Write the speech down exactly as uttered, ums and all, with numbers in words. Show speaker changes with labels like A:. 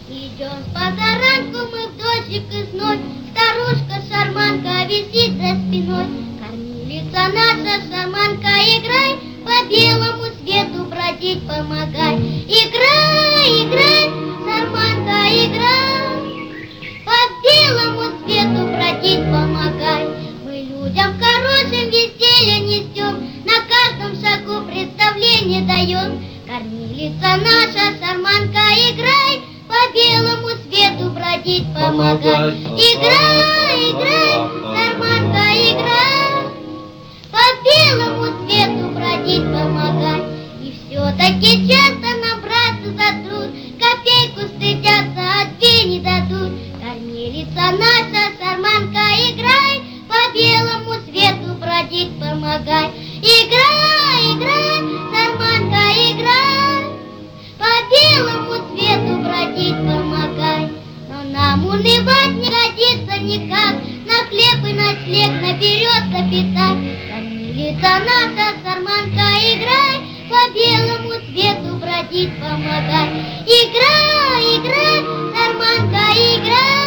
A: Идем позаранку мы в дождик и зной, старушка-шарманка висит за спиной. Кормилица наша шарманка, играй, по белому свету бродить помогай. Играй, играй, шарманка, играй, по белому свету бродить помогай. Мы людям хорошим веселье несем, на каждом шагу представление даем. Кормилица наша шарманка, играй, по белому свету бродить помогай. Играй, играй, шарманка, играй, по белому свету бродить помогай. И все-таки часто нам браться за труд, копейку стыдятся, а две не дадут. Кормилица наша шарманка, играй, по белому свету бродить помогай. Играй, играй, шарманка, играй, по белому свету бродить помогай. Но нам унывать не годится никак, на хлеб и на снег наберется пятак. Кормилица наша шарманка, играй, по белому свету бродить помогай. Играй, играй, шарманка, играй,